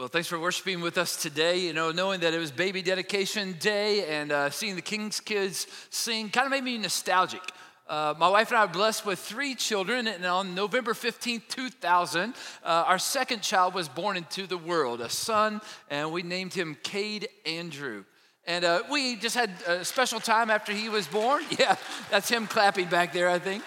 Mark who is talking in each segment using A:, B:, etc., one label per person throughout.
A: Well, thanks for worshiping with us today. You know, knowing that it was baby dedication day and seeing the King's kids sing kind of made me nostalgic. My wife and I are blessed with 3 children, and on November 15th, 2000, our second child was born into the world, a son, and we named him Cade Andrew. And we just had a special time after he was born. Yeah, that's him clapping back there, I think.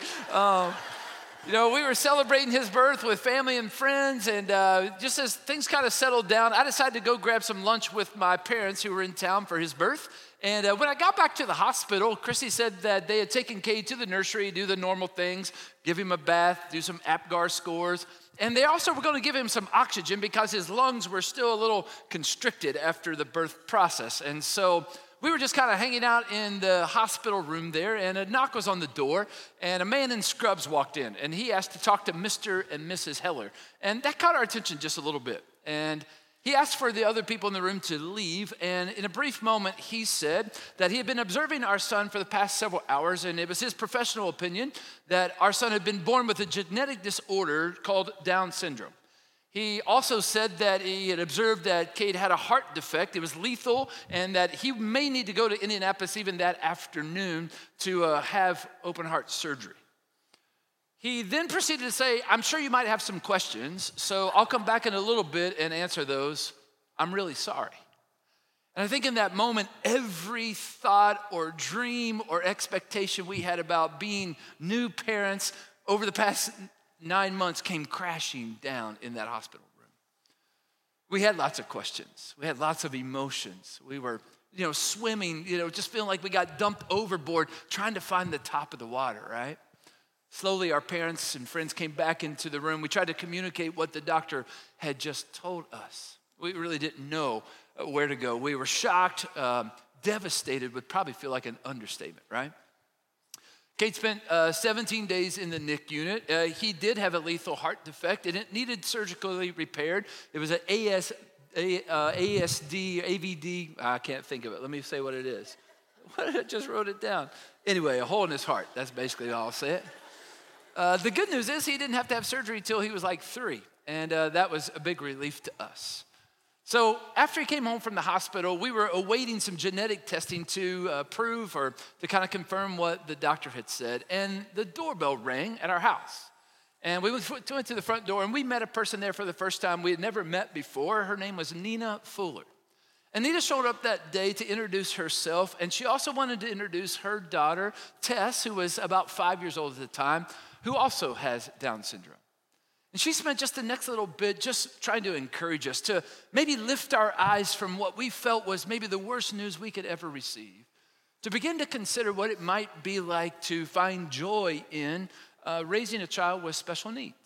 A: You know, we were celebrating his birth with family and friends, and just as things kind of settled down, I decided to go grab some lunch with my parents who were in town for his birth. And when I got back to the hospital, Chrissy said that they had taken Cade to the nursery, do the normal things, give him a bath, do some APGAR scores, and they also were going to give him some oxygen because his lungs were still a little constricted after the birth process. And so we were just kind of hanging out in the hospital room there, and a knock was on the door, and a man in scrubs walked in, and he asked to talk to Mr. and Mrs. Heller. And that caught our attention just a little bit. And he asked for the other people in the room to leave, and in a brief moment, he said that he had been observing our son for the past several hours, and it was his professional opinion that our son had been born with a genetic disorder called Down syndrome. He also said that he had observed that Cade had a heart defect. It was lethal, and that he may need to go to Indianapolis even that afternoon to have open heart surgery. He then proceeded to say, I'm sure you might have some questions, so I'll come back in a little bit and answer those. I'm really sorry. And I think in that moment, every thought or dream or expectation we had about being new parents over the past 9 months came crashing down in that hospital room. We had lots of questions. We had lots of emotions. We were, swimming, just feeling like we got dumped overboard, trying to find the top of the water, right? Slowly, our parents and friends came back into the room. We tried to communicate what the doctor had just told us. We really didn't know where to go. We were shocked, devastated would probably feel like an understatement, right? Cade spent 17 days in the NICU unit. He did have a lethal heart defect, and it needed surgically repaired. It was an ASD, AVD. I can't think of it. Let me say what it is. I just wrote it down. Anyway, a hole in his heart. That's basically all I'll say it. The good news is he didn't have to have surgery until he was like 3, and that was a big relief to us. So after he came home from the hospital, we were awaiting some genetic testing to prove or to kind of confirm what the doctor had said. And the doorbell rang at our house. And we went to the front door, and we met a person there for the first time we had never met before. Her name was Nina Fuller. And Nina showed up that day to introduce herself, and she also wanted to introduce her daughter, Tess, who was about 5 years old at the time, who also has Down syndrome. And she spent just the next little bit just trying to encourage us to maybe lift our eyes from what we felt was maybe the worst news we could ever receive, to begin to consider what it might be like to find joy in raising a child with special needs.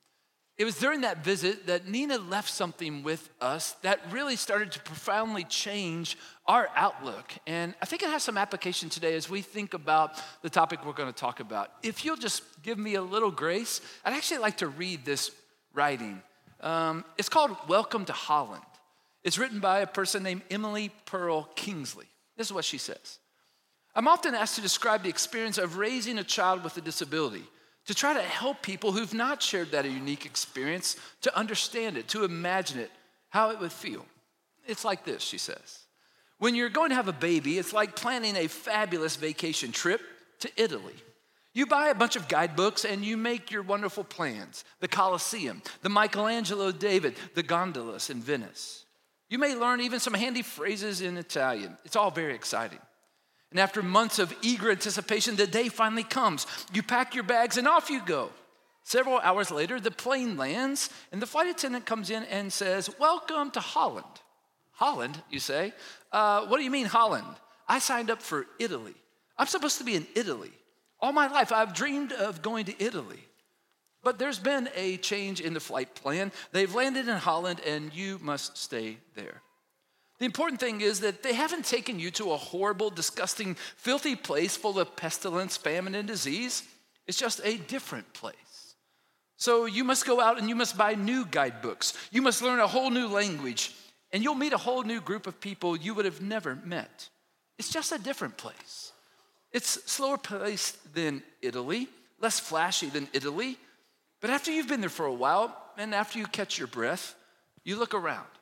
A: It was during that visit that Nina left something with us that really started to profoundly change our outlook. And I think it has some application today as we think about the topic we're going to talk about. If you'll just give me a little grace, I'd actually like to read this writing. It's called Welcome to Holland. It's written by a person named Emily Pearl Kingsley. This is what she says. I'm often asked to describe the experience of raising a child with a disability, to try to help people who've not shared that unique experience to understand it, to imagine it, how it would feel. It's like this, she says. When you're going to have a baby, it's like planning a fabulous vacation trip to Italy. You buy a bunch of guidebooks and you make your wonderful plans. The Colosseum, the Michelangelo David, the gondolas in Venice. You may learn even some handy phrases in Italian. It's all very exciting. And after months of eager anticipation, the day finally comes. You pack your bags and off you go. Several hours later, the plane lands and the flight attendant comes in and says, welcome to Holland. Holland, you say? What do you mean Holland? I signed up for Italy. I'm supposed to be in Italy. All my life, I've dreamed of going to Italy. But there's been a change in the flight plan. They've landed in Holland and you must stay there. The important thing is that they haven't taken you to a horrible, disgusting, filthy place full of pestilence, famine, and disease. It's just a different place. So you must go out and you must buy new guidebooks. You must learn a whole new language, and you'll meet a whole new group of people you would have never met. It's just a different place. It's slower paced than Italy, less flashy than Italy. But after you've been there for a while, and after you catch your breath, you look around.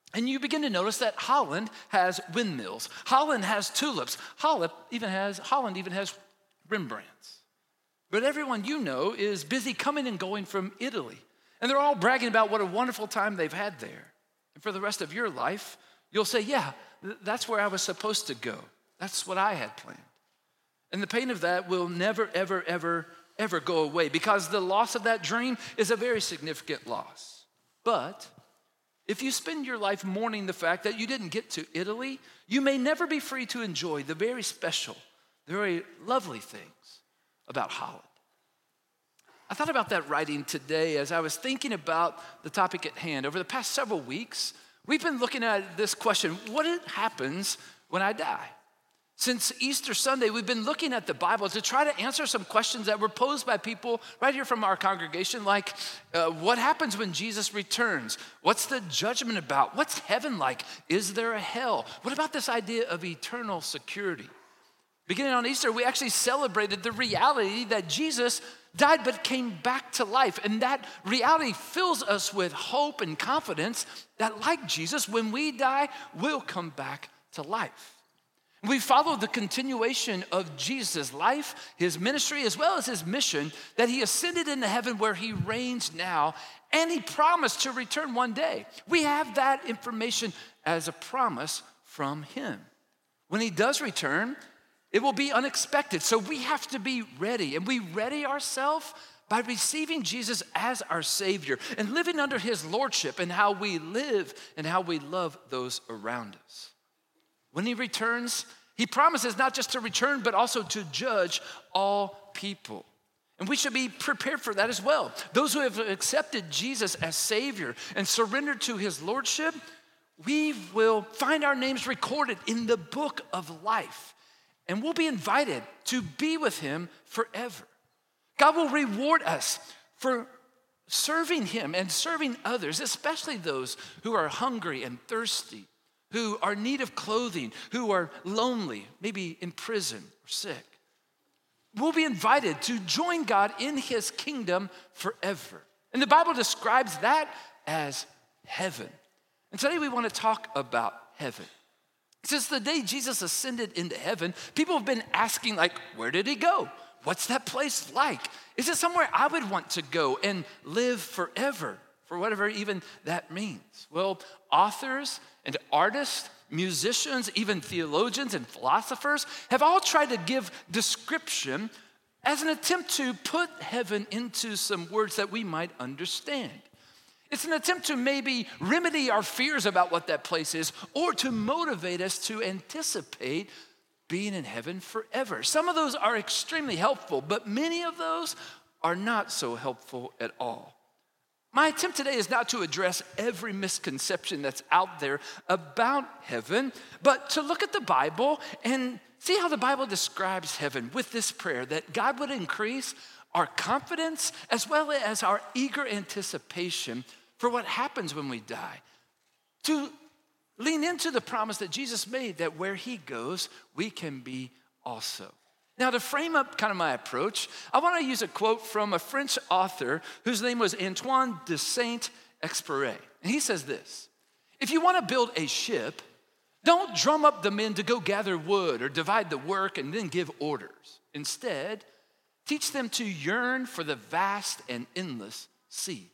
A: And you begin to notice that Holland has windmills. Holland has tulips. Holland even has Rembrandts. But everyone you know is busy coming and going from Italy. And they're all bragging about what a wonderful time they've had there. And for the rest of your life, you'll say, yeah, that's where I was supposed to go. That's what I had planned. And the pain of that will never, ever, ever, ever go away, because the loss of that dream is a very significant loss. But if you spend your life mourning the fact that you didn't get to Italy, you may never be free to enjoy the very special, the very lovely things about Holland. I thought about that writing today as I was thinking about the topic at hand. Over the past several weeks, we've been looking at this question: what happens when I die? Since Easter Sunday, we've been looking at the Bible to try to answer some questions that were posed by people right here from our congregation, like what happens when Jesus returns? What's the judgment about? What's heaven like? Is there a hell? What about this idea of eternal security? Beginning on Easter, we actually celebrated the reality that Jesus died but came back to life. And that reality fills us with hope and confidence that, like Jesus, when we die, we'll come back to life. We follow the continuation of Jesus' life, his ministry, as well as his mission, that he ascended into heaven where he reigns now, and he promised to return one day. We have that information as a promise from him. When he does return, it will be unexpected, so we have to be ready, and we ready ourselves by receiving Jesus as our Savior and living under his lordship in how we live and how we love those around us. When he returns, he promises not just to return, but also to judge all people. And we should be prepared for that as well. Those who have accepted Jesus as Savior and surrendered to his lordship, we will find our names recorded in the book of life. And we'll be invited to be with him forever. God will reward us for serving him and serving others, especially those who are hungry and thirsty, who are in need of clothing, who are lonely, maybe in prison or sick. We'll be invited to join God in his kingdom forever. And the Bible describes that as heaven. And today we want to talk about heaven. Since the day Jesus ascended into heaven, people have been asking, like, where did he go? What's that place like? Is it somewhere I would want to go and live forever, for whatever even that means? Well, authors and artists, musicians, even theologians and philosophers have all tried to give description as an attempt to put heaven into some words that we might understand. It's an attempt to maybe remedy our fears about what that place is, or to motivate us to anticipate being in heaven forever. Some of those are extremely helpful, but many of those are not so helpful at all. My attempt today is not to address every misconception that's out there about heaven, but to look at the Bible and see how the Bible describes heaven with this prayer, that God would increase our confidence as well as our eager anticipation for what happens when we die. To lean into the promise that Jesus made that where he goes, we can be also. Now, to frame up kind of my approach, I want to use a quote from a French author whose name was Antoine de Saint-Exupéry. And he says this: if you want to build a ship, don't drum up the men to go gather wood or divide the work and then give orders. Instead, teach them to yearn for the vast and endless sea.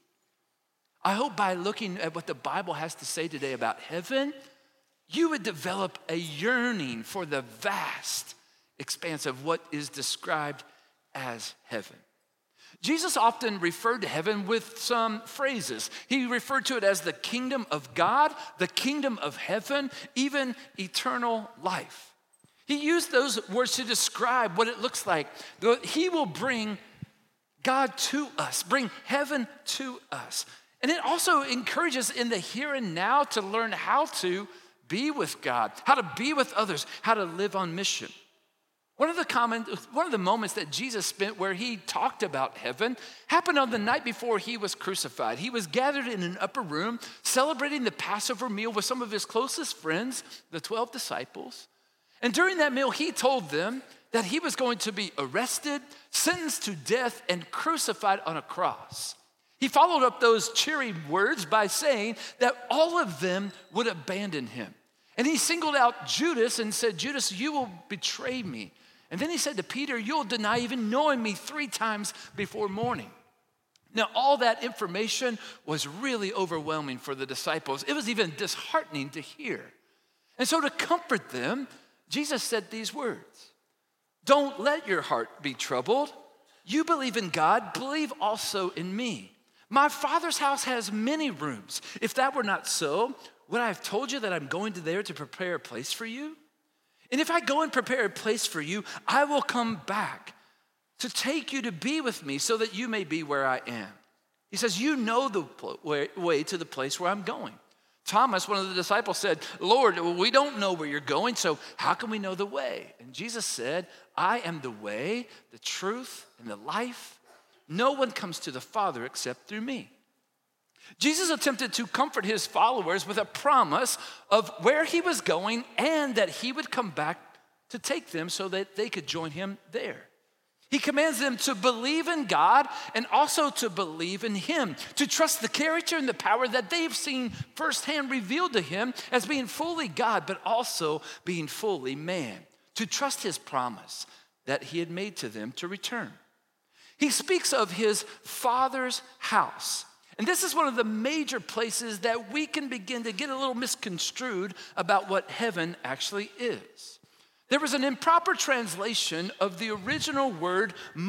A: I hope by looking at what the Bible has to say today about heaven, you would develop a yearning for the vast expanse of what is described as heaven. Jesus often referred to heaven with some phrases. He referred to it as the kingdom of God, the kingdom of heaven, even eternal life. He used those words to describe what it looks like. He will bring God to us, bring heaven to us. And it also encourages in the here and now to learn how to be with God, how to be with others, how to live on mission. One of the moments that Jesus spent where he talked about heaven happened on the night before he was crucified. He was gathered in an upper room celebrating the Passover meal with some of his closest friends, the 12 disciples. And during that meal, he told them that he was going to be arrested, sentenced to death, and crucified on a cross. He followed up those cheery words by saying that all of them would abandon him. And he singled out Judas and said, Judas, you will betray me. And then he said to Peter, you'll deny even knowing me 3 times before morning. Now, all that information was really overwhelming for the disciples. It was even disheartening to hear. And so to comfort them, Jesus said these words, don't let your heart be troubled. You believe in God, believe also in me. My Father's house has many rooms. If that were not so, would I have told you that I'm going there to prepare a place for you? And if I go and prepare a place for you, I will come back to take you to be with me so that you may be where I am. He says, you know the way to the place where I'm going. Thomas, one of the disciples, said, Lord, we don't know where you're going, so how can we know the way? And Jesus said, I am the way, the truth, and the life. No one comes to the Father except through me. Jesus attempted to comfort his followers with a promise of where he was going and that he would come back to take them so that they could join him there. He commands them to believe in God and also to believe in him, to trust the character and the power that they've seen firsthand revealed to him as being fully God, but also being fully man, to trust his promise that he had made to them to return. He speaks of his Father's house. And this is one of the major places that we can begin to get a little misconstrued about what heaven actually is. There was an improper translation of the original word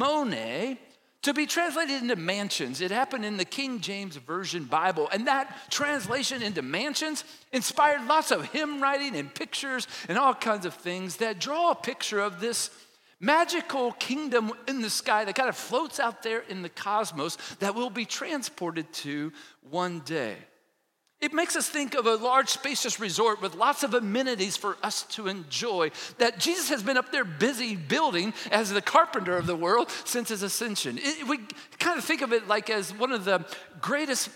A: mone to be translated into mansions. It happened in the King James Version Bible, and that translation into mansions inspired lots of hymn writing and pictures and all kinds of things that draw a picture of this magical kingdom in the sky that kind of floats out there in the cosmos that we'll be transported to one day. It makes us think of a large spacious resort with lots of amenities for us to enjoy that Jesus has been up there busy building as the carpenter of the world since his ascension. We kind of think of it like as one of the greatest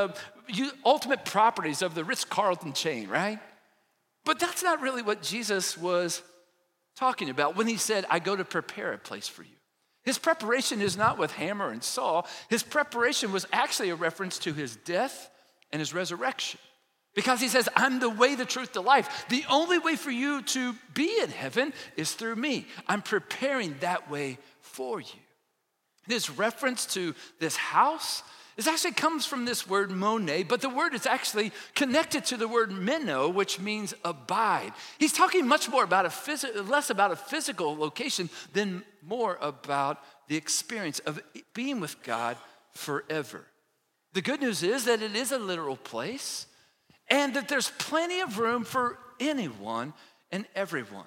A: ultimate properties of the Ritz-Carlton chain, right? But that's not really what Jesus was talking about when he said, I go to prepare a place for you. His preparation is not with hammer and saw. His preparation was actually a reference to his death and his resurrection. Because he says, I'm the way, the truth, the life. The only way for you to be in heaven is through me. I'm preparing that way for you. This reference to this house actually comes from this word mone, but the word is actually connected to the word meno, which means abide. He's talking much more about less about a physical location than more about the experience of being with God forever. The good news is that it is a literal place and that there's plenty of room for anyone and everyone.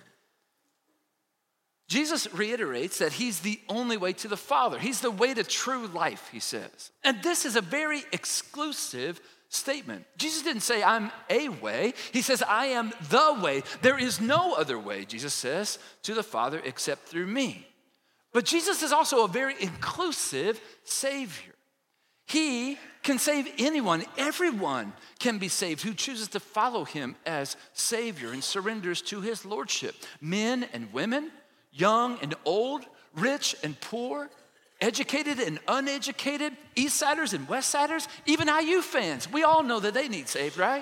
A: Jesus reiterates that he's the only way to the Father. He's the way to true life, he says. And this is a very exclusive statement. Jesus didn't say, I'm a way. He says, I am the way. There is no other way, Jesus says, to the Father except through me. But Jesus is also a very inclusive Savior. He can save anyone. Everyone can be saved who chooses to follow him as Savior and surrenders to his lordship. Men and women, young and old, rich and poor, educated and uneducated, East Siders and West Siders, even IU fans. We all know that they need saved, right?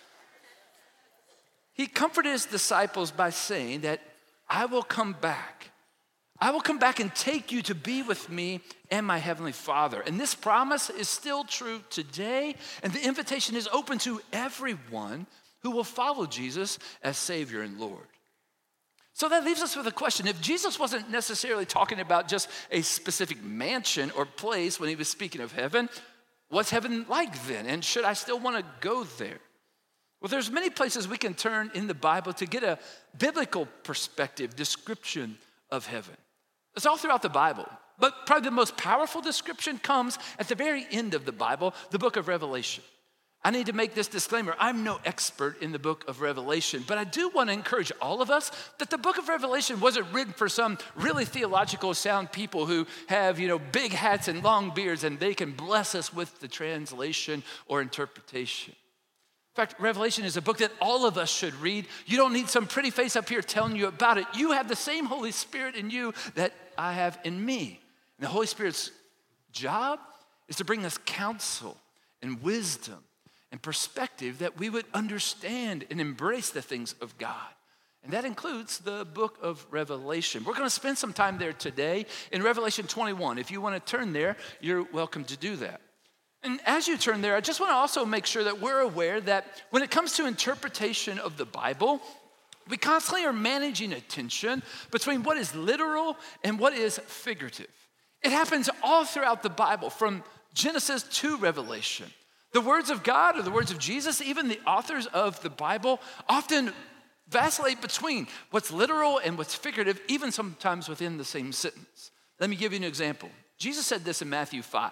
A: He comforted his disciples by saying that I will come back. I will come back and take you to be with me and my heavenly Father. And this promise is still true today, and the invitation is open to everyone who will follow Jesus as Savior and Lord. So that leaves us with a question. If Jesus wasn't necessarily talking about just a specific mansion or place when he was speaking of heaven, what's heaven like then? And should I still want to go there? Well, there's many places we can turn in the Bible to get a biblical perspective, description of heaven. It's all throughout the Bible. But probably the most powerful description comes at the very end of the Bible, the book of Revelation. I need to make this disclaimer. I'm no expert in the book of Revelation, but I do want to encourage all of us that the book of Revelation wasn't written for some really theological sound people who have, big hats and long beards and they can bless us with the translation or interpretation. In fact, Revelation is a book that all of us should read. You don't need some pretty face up here telling you about it. You have the same Holy Spirit in you that I have in me. And the Holy Spirit's job is to bring us counsel and wisdom and perspective that we would understand and embrace the things of God. And that includes the book of Revelation. We're going to spend some time there today in Revelation 21. If you want to turn there, you're welcome to do that. And as you turn there, I just want to also make sure that we're aware that when it comes to interpretation of the Bible, we constantly are managing a tension between what is literal and what is figurative. It happens all throughout the Bible, from Genesis to Revelation. The words of God or the words of Jesus, even the authors of the Bible, often vacillate between what's literal and what's figurative, even sometimes within the same sentence. Let me give you an example. Jesus said this in Matthew 5.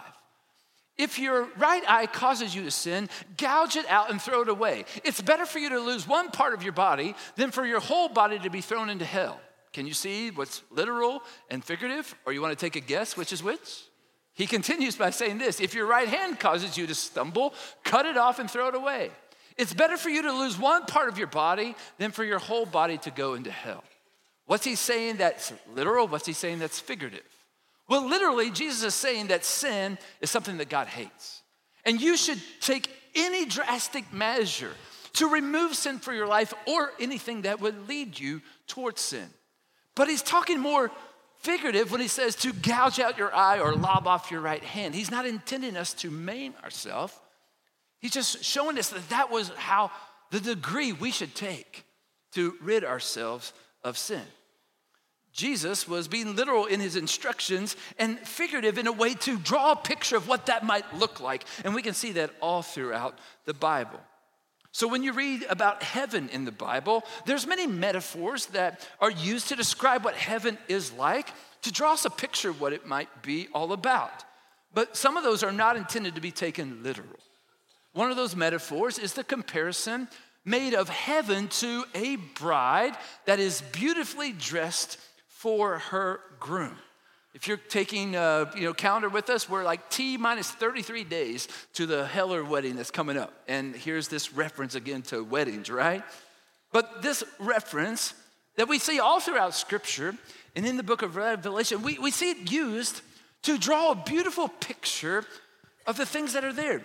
A: If your right eye causes you to sin, gouge it out and throw it away. It's better for you to lose one part of your body than for your whole body to be thrown into hell. Can you see what's literal and figurative? Or you want to take a guess which is which? He continues by saying this: if your right hand causes you to stumble, cut it off and throw it away. It's better for you to lose one part of your body than for your whole body to go into hell. What's he saying that's literal? What's he saying that's figurative? Well, literally, Jesus is saying that sin is something that God hates. And you should take any drastic measure to remove sin from your life or anything that would lead you towards sin. But he's talking more figurative when he says to gouge out your eye or lob off your right hand. He's not intending us to maim ourselves. He's just showing us that that was how the degree we should take to rid ourselves of sin. Jesus was being literal in his instructions and figurative in a way to draw a picture of what that might look like. And we can see that all throughout the Bible. So when you read about heaven in the Bible, there's many metaphors that are used to describe what heaven is like, to draw us a picture of what it might be all about. But some of those are not intended to be taken literal. One of those metaphors is the comparison made of heaven to a bride that is beautifully dressed for her groom. If you're taking calendar with us, we're like T minus 33 days to the Heller wedding that's coming up. And here's this reference again to weddings, right? But this reference that we see all throughout Scripture and in the book of Revelation, we see it used to draw a beautiful picture of the things that are there,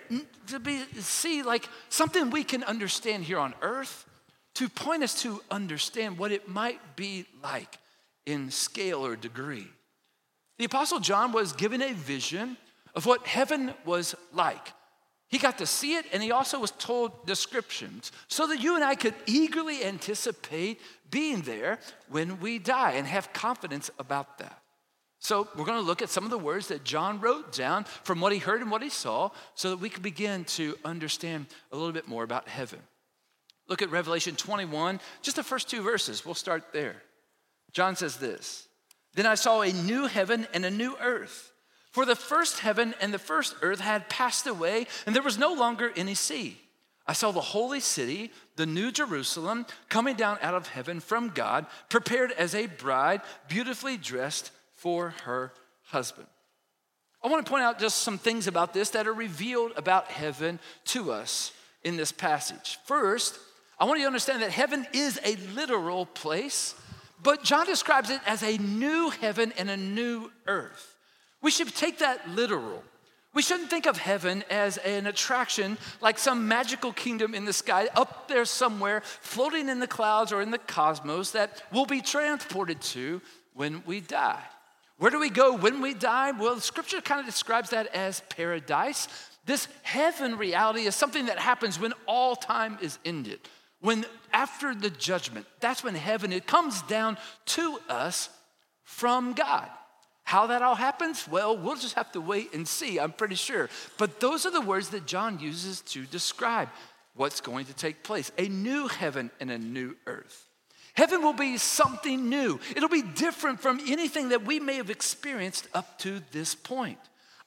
A: see like something we can understand here on earth, to point us to understand what it might be like in scale or degree. The Apostle John was given a vision of what heaven was like. He got to see it, and he also was told descriptions so that you and I could eagerly anticipate being there when we die and have confidence about that. So we're going to look at some of the words that John wrote down from what he heard and what he saw so that we can begin to understand a little bit more about heaven. Look at Revelation 21, just the first two verses. We'll start there. John says this: "Then I saw a new heaven and a new earth. For the first heaven and the first earth had passed away, and there was no longer any sea. I saw the holy city, the new Jerusalem, coming down out of heaven from God, prepared as a bride, beautifully dressed for her husband." I want to point out just some things about this that are revealed about heaven to us in this passage. First, I want you to understand that heaven is a literal place, but John describes it as a new heaven and a new earth. We should take that literal. We shouldn't think of heaven as an attraction like some magical kingdom in the sky up there somewhere, floating in the clouds or in the cosmos that we'll be transported to when we die. Where do we go when we die? Well, the scripture kind of describes that as paradise. This heaven reality is something that happens when all time is ended. When after the judgment, that's when heaven, it comes down to us from God. How that all happens? Well, we'll just have to wait and see, I'm pretty sure. But those are the words that John uses to describe what's going to take place. A new heaven and a new earth. Heaven will be something new. It'll be different from anything that we may have experienced up to this point.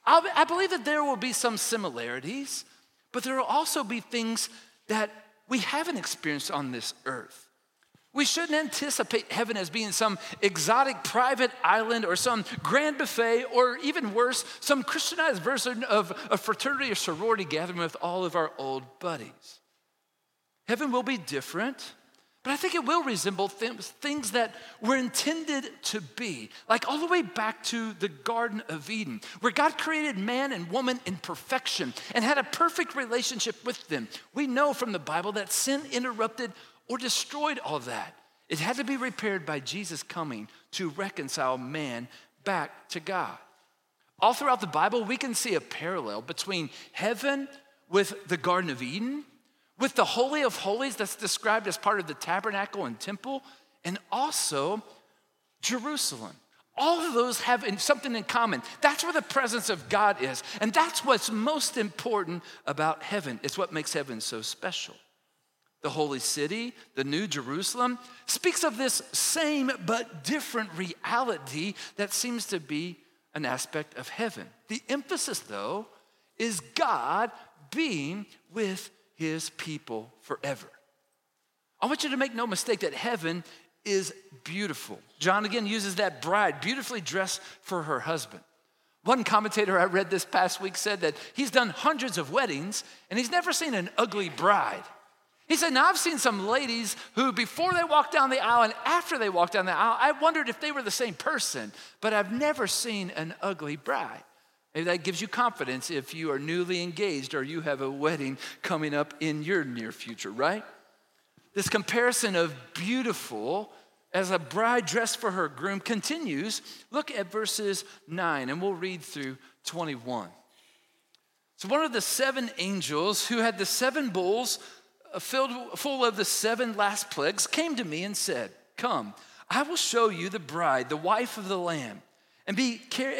A: I believe that there will be some similarities, but there will also be things that we haven't experienced on this earth. We shouldn't anticipate heaven as being some exotic private island or some grand buffet, or even worse, some Christianized version of a fraternity or sorority gathering with all of our old buddies. Heaven will be different, But I think it will resemble things that were intended to be, like all the way back to the Garden of Eden, where God created man and woman in perfection and had a perfect relationship with them. We know from the Bible that sin interrupted or destroyed all that. It had to be repaired by Jesus coming to reconcile man back to God. All throughout the Bible, we can see a parallel between heaven with the Garden of Eden, with the Holy of Holies that's described as part of the tabernacle and temple, and also Jerusalem. All of those have something in common. That's where the presence of God is. And that's what's most important about heaven. It's what makes heaven so special. The holy city, the New Jerusalem, speaks of this same but different reality that seems to be an aspect of heaven. The emphasis, though, is God being with his people forever. I want you to make no mistake that heaven is beautiful. John again uses that bride beautifully dressed for her husband. One commentator I read this past week said that he's done hundreds of weddings and he's never seen an ugly bride. He said, now I've seen some ladies who before they walked down the aisle and after they walked down the aisle, I wondered if they were the same person, but I've never seen an ugly bride. Maybe that gives you confidence if you are newly engaged or you have a wedding coming up in your near future, right? This comparison of beautiful as a bride dressed for her groom continues. Look at verses 9 and we'll read through 21. So one of the 7 angels who had the 7 bowls full of the 7 last plagues came to me and said, come, I will show you the bride, the wife of the Lamb. And he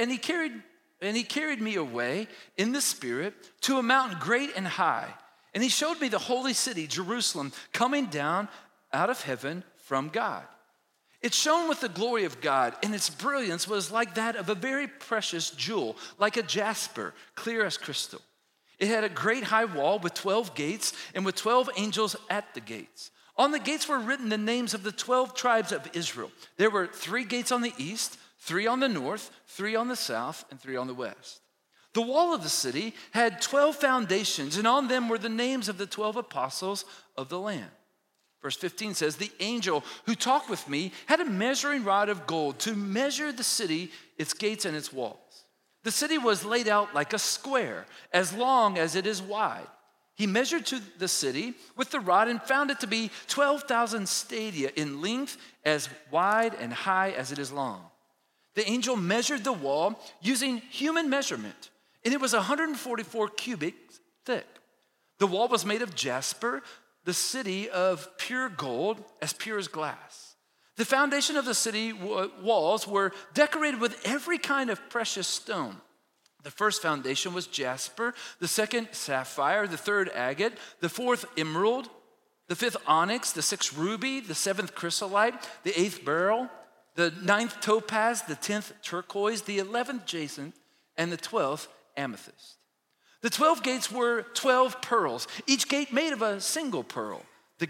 A: carried me away in the Spirit to a mountain great and high. And he showed me the holy city, Jerusalem, coming down out of heaven from God. It shone with the glory of God, and its brilliance was like that of a very precious jewel, like a jasper, clear as crystal. It had a great high wall with 12 gates, and with 12 angels at the gates. On the gates were written the names of the 12 tribes of Israel. There were 3 gates on the east, 3 on the north, 3 on the south, and 3 on the west. The wall of the city had 12 foundations, and on them were the names of the 12 apostles of the Lamb. Verse 15 says, the angel who talked with me had a measuring rod of gold to measure the city, its gates, and its walls. The city was laid out like a square, as long as it is wide. He measured to the city with the rod and found it to be 12,000 stadia in length, as wide and high as it is long. The angel measured the wall using human measurement, and it was 144 cubits thick. The wall was made of jasper, the city of pure gold, as pure as glass. The foundation of the city walls were decorated with every kind of precious stone. The first foundation was jasper, the second sapphire, the third agate, the fourth emerald, the fifth onyx, the sixth ruby, the seventh chrysolite, the eighth beryl, the 9th topaz, the 10th turquoise, the 11th jacinth, and the 12th amethyst. The 12 gates were 12 pearls, each gate made of a single pearl. The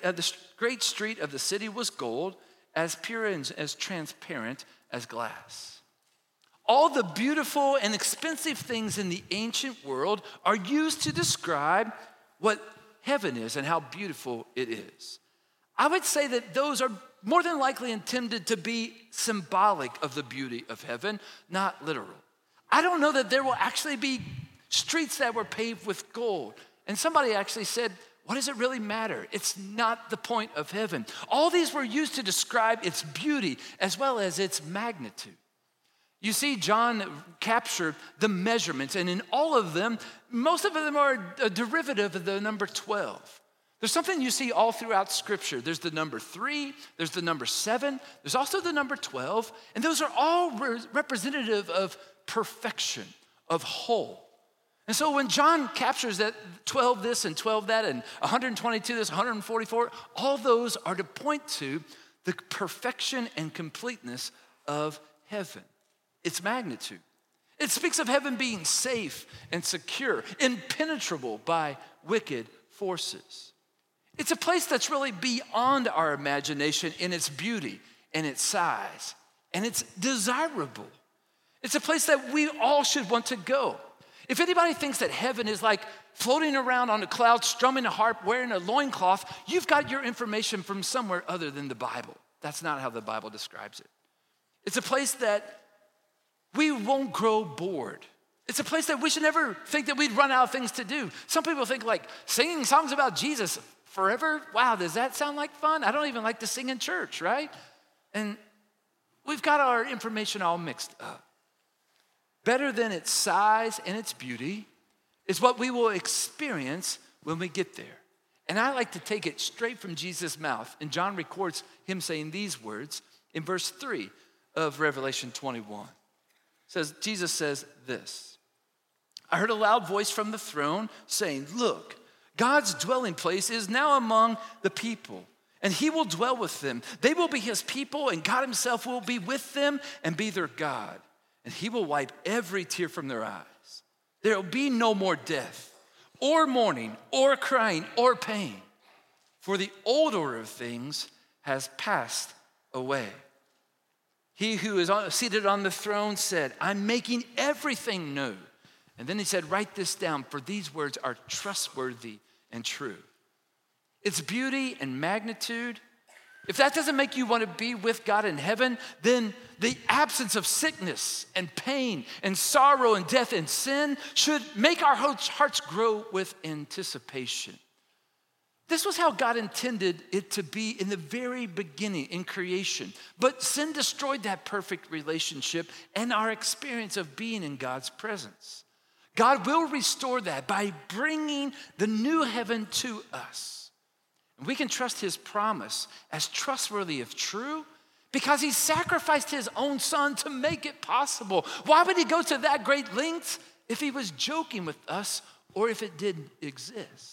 A: great street of the city was gold, as pure and as transparent as glass. All the beautiful and expensive things in the ancient world are used to describe what heaven is and how beautiful it is. I would say that those are more than likely intended to be symbolic of the beauty of heaven, not literal. I don't know that there will actually be streets that were paved with gold. And somebody actually said, what does it really matter? It's not the point of heaven. All these were used to describe its beauty as well as its magnitude. You see, John captured the measurements, and in all of them, most of them are a derivative of the number 12. There's something you see all throughout Scripture. There's the number 3, there's the number 7, there's also the number 12, and those are all representative of perfection, of whole. And so when John captures that 12 this and 12 that and 122 this, 144, all those are to point to the perfection and completeness of heaven, its magnitude. It speaks of heaven being safe and secure, impenetrable by wicked forces. It's a place that's really beyond our imagination in its beauty and its size, and it's desirable. It's a place that we all should want to go. If anybody thinks that heaven is like floating around on a cloud, strumming a harp, wearing a loincloth. You've got your information from somewhere other than the Bible. That's not how the Bible describes it. It's a place that we won't grow bored. It's a place that we should never think that we'd run out of things to do. Some people think like singing songs about Jesus forever. Wow, does that sound like fun? I don't even like to sing in church, right? And we've got our information all mixed up. Better than its size and its beauty is what we will experience when we get there. And I like to take it straight from Jesus' mouth. And John records him saying these words in verse 3 of Revelation 21. Jesus says this, I heard a loud voice from the throne saying, look, God's dwelling place is now among the people, and he will dwell with them. They will be his people, and God himself will be with them and be their God. And he will wipe every tear from their eyes. There will be no more death, or mourning, or crying, or pain, for the old order of things has passed away. He who is seated on the throne said, I'm making everything new. And then he said, write this down, for these words are trustworthy and true. Its beauty and magnitude, if that doesn't make you want to be with God in heaven, then the absence of sickness and pain and sorrow and death and sin should make our hearts grow with anticipation. This was how God intended it to be in the very beginning in creation. But sin destroyed that perfect relationship and our experience of being in God's presence. God will restore that by bringing the new heaven to us. And we can trust his promise as trustworthy if true because he sacrificed his own son to make it possible. Why would he go to that great length if he was joking with us or if it didn't exist?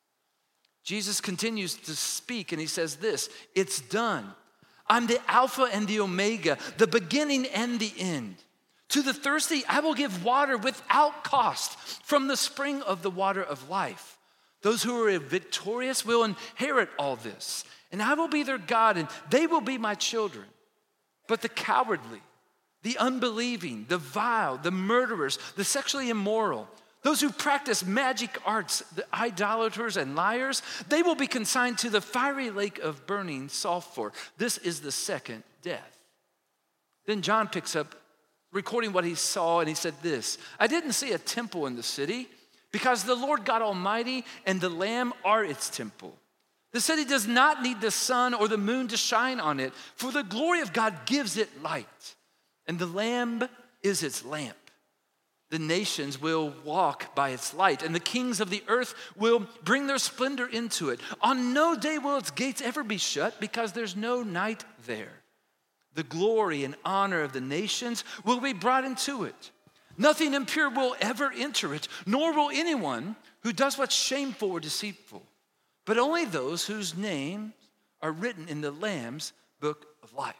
A: Jesus continues to speak and he says this, it's done. I'm the Alpha and the Omega, the beginning and the end. To the thirsty, I will give water without cost from the spring of the water of life. Those who are victorious will inherit all this, and I will be their God, and they will be my children. But the cowardly, the unbelieving, the vile, the murderers, the sexually immoral, those who practice magic arts, the idolaters and liars, they will be consigned to the fiery lake of burning sulfur. This is the second death. Then John picks up recording what he saw, and he said this, I didn't see a temple in the city because the Lord God Almighty and the Lamb are its temple. The city does not need the sun or the moon to shine on it, for the glory of God gives it light, and the Lamb is its lamp. The nations will walk by its light, and the kings of the earth will bring their splendor into it. On no day will its gates ever be shut, because there's no night there. The glory and honor of the nations will be brought into it. Nothing impure will ever enter it, nor will anyone who does what's shameful or deceitful, but only those whose names are written in the Lamb's book of life.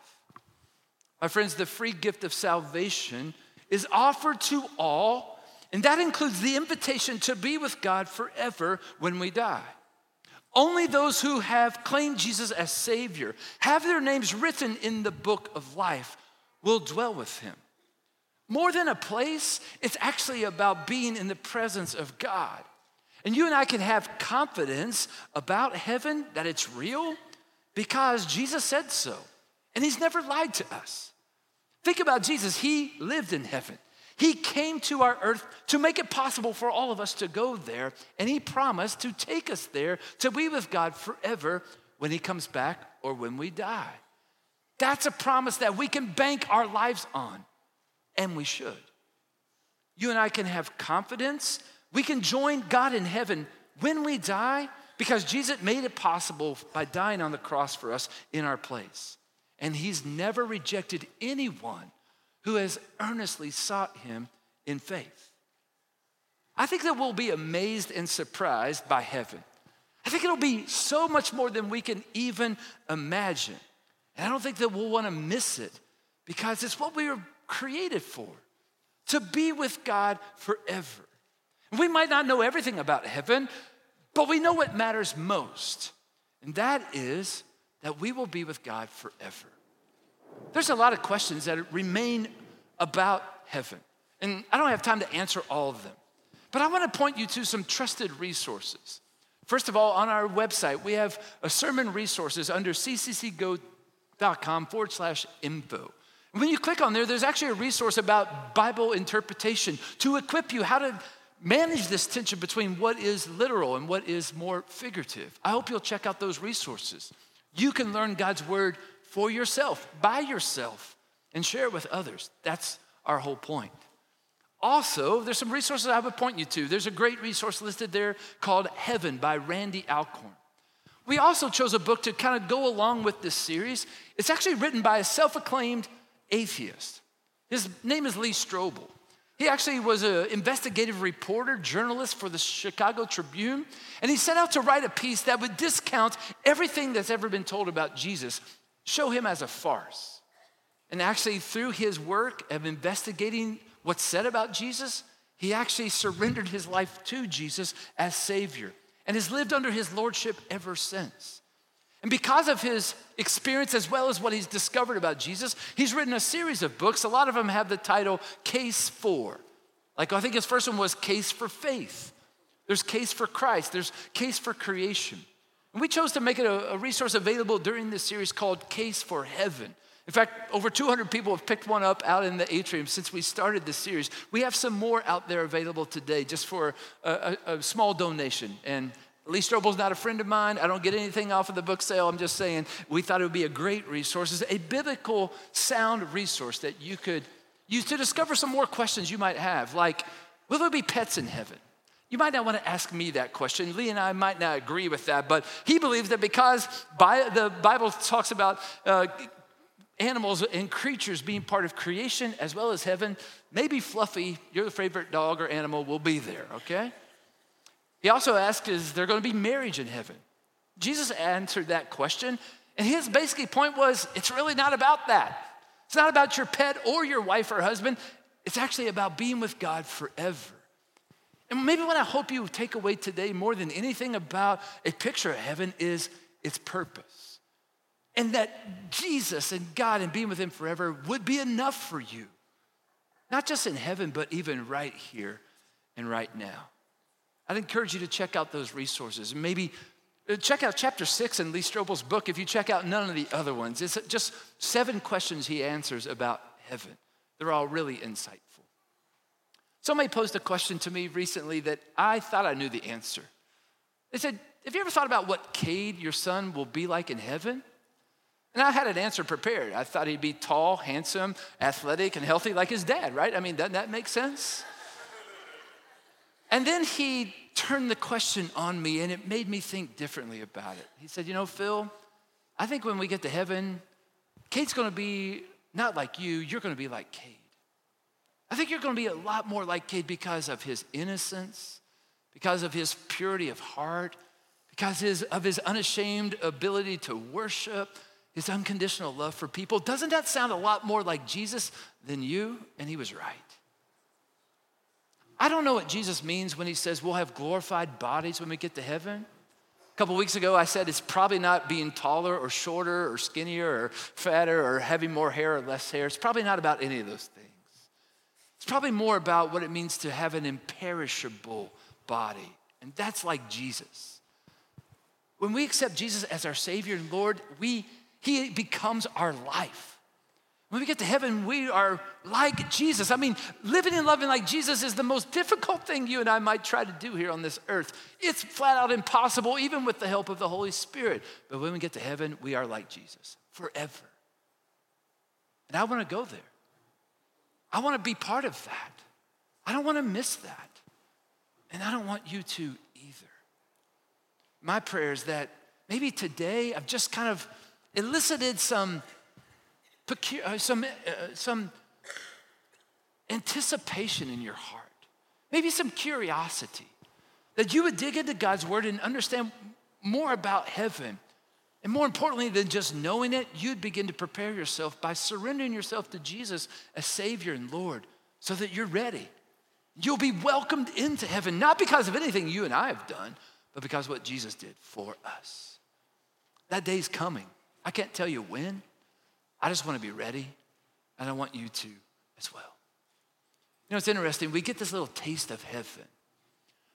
A: My friends, the free gift of salvation is offered to all, and that includes the invitation to be with God forever when we die. Only those who have claimed Jesus as Savior, have their names written in the book of life, will dwell with him. More than a place, it's actually about being in the presence of God. And you and I can have confidence about heaven, that it's real, because Jesus said so. And he's never lied to us. Think about Jesus. He lived in heaven. He came to our earth to make it possible for all of us to go there, and he promised to take us there to be with God forever when he comes back or when we die. That's a promise that we can bank our lives on, and we should. You and I can have confidence. We can join God in heaven when we die because Jesus made it possible by dying on the cross for us in our place. And he's never rejected anyone who has earnestly sought him in faith. I think that we'll be amazed and surprised by heaven. I think it'll be so much more than we can even imagine. And I don't think that we'll want to miss it because it's what we were created for, to be with God forever. We might not know everything about heaven, but we know what matters most, and that is that we will be with God forever. There's a lot of questions that remain about heaven, and I don't have time to answer all of them. But I want to point you to some trusted resources. First of all, on our website, we have a sermon resources under cccgo.com/info. When you click on there, there's actually a resource about Bible interpretation to equip you how to manage this tension between what is literal and what is more figurative. I hope you'll check out those resources. You can learn God's word for yourself, by yourself, and share it with others. That's our whole point. Also, there's some resources I would point you to. There's a great resource listed there called Heaven by Randy Alcorn. We also chose a book to kind of go along with this series. It's actually written by a self-acclaimed atheist. His name is Lee Strobel. He actually was an investigative reporter, journalist for the Chicago Tribune, and he set out to write a piece that would discount everything that's ever been told about Jesus, show him as a farce. And actually, through his work of investigating what's said about Jesus, he actually surrendered his life to Jesus as Savior and has lived under his lordship ever since. And because of his experience as well as what he's discovered about Jesus, he's written a series of books. A lot of them have the title Case For. Like I think his first one was Case for Faith. There's Case for Christ. There's Case for Creation. And we chose to make it a resource available during this series called Case for Heaven. In fact, over 200 people have picked one up out in the atrium since we started this series. We have some more out there available today just for a small donation. And Lee Strobel's not a friend of mine. I don't get anything off of the book sale. I'm just saying we thought it would be a great resource. It's a biblical sound resource that you could use to discover some more questions you might have, like, will there be pets in heaven? You might not want to ask me that question. Lee and I might not agree with that, but he believes that because the Bible talks about animals and creatures being part of creation as well as heaven, maybe Fluffy, your favorite dog or animal, will be there, okay? He also asked, is there going to be marriage in heaven? Jesus answered that question, and his basic point was, it's really not about that. It's not about your pet or your wife or husband. It's actually about being with God forever. And maybe what I hope you take away today more than anything about a picture of heaven is its purpose. And that Jesus and God and being with him forever would be enough for you. Not just in heaven, but even right here and right now. I'd encourage you to check out those resources. And maybe check out chapter 6 in Lee Strobel's book if you check out none of the other ones. It's just 7 questions he answers about heaven. They're all really insightful. Somebody posed a question to me recently that I thought I knew the answer. They said, have you ever thought about what Cade, your son, will be like in heaven? And I had an answer prepared. I thought he'd be tall, handsome, athletic, and healthy like his dad, right? I mean, doesn't that make sense? And then he turned the question on me, and it made me think differently about it. He said, Phil, I think when we get to heaven, Cade's going to be not like you, you're going to be like Cade. I think you're going to be a lot more like Cade because of his innocence, because of his purity of heart, because of his unashamed ability to worship, his unconditional love for people. Doesn't that sound a lot more like Jesus than you? And he was right. I don't know what Jesus means when he says we'll have glorified bodies when we get to heaven. A couple weeks ago, I said it's probably not being taller or shorter or skinnier or fatter or having more hair or less hair. It's probably not about any of those things. It's probably more about what it means to have an imperishable body. And that's like Jesus. When we accept Jesus as our Savior and Lord, He becomes our life. When we get to heaven, we are like Jesus. I mean, living and loving like Jesus is the most difficult thing you and I might try to do here on this earth. It's flat out impossible, even with the help of the Holy Spirit. But when we get to heaven, we are like Jesus forever. And I want to go there. I want to be part of that. I don't want to miss that. And I don't want you to either. My prayer is that maybe today I've just kind of elicited some anticipation in your heart, maybe some curiosity, that you would dig into God's word and understand more about heaven. And more importantly than just knowing it, you'd begin to prepare yourself by surrendering yourself to Jesus as Savior and Lord so that you're ready. You'll be welcomed into heaven, not because of anything you and I have done, but because of what Jesus did for us. That day's coming. I can't tell you when. I just want to be ready, and I want you to as well. It's interesting. We get this little taste of heaven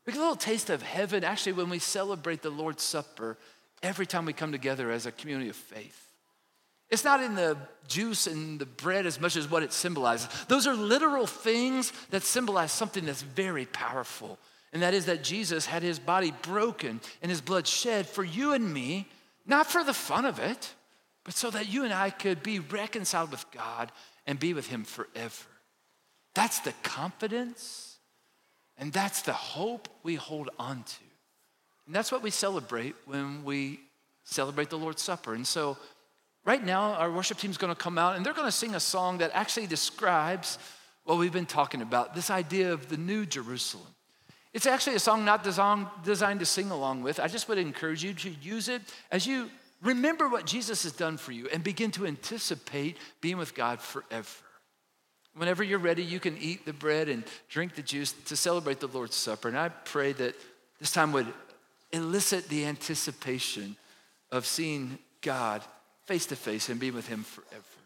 A: We get a little taste of heaven actually when we celebrate the Lord's Supper every time we come together as a community of faith. It's not in the juice and the bread as much as what it symbolizes. Those are literal things that symbolize something that's very powerful. And that is that Jesus had his body broken and his blood shed for you and me, not for the fun of it, but so that you and I could be reconciled with God and be with him forever. That's the confidence and that's the hope we hold on to. And that's what we celebrate when we celebrate the Lord's Supper. And so right now, our worship team's gonna come out and they're gonna sing a song that actually describes what we've been talking about, this idea of the New Jerusalem. It's actually a song not designed to sing along with. I just would encourage you to use it as you remember what Jesus has done for you and begin to anticipate being with God forever. Whenever you're ready, you can eat the bread and drink the juice to celebrate the Lord's Supper. And I pray that this time would elicit the anticipation of seeing God face to face and be with him forever.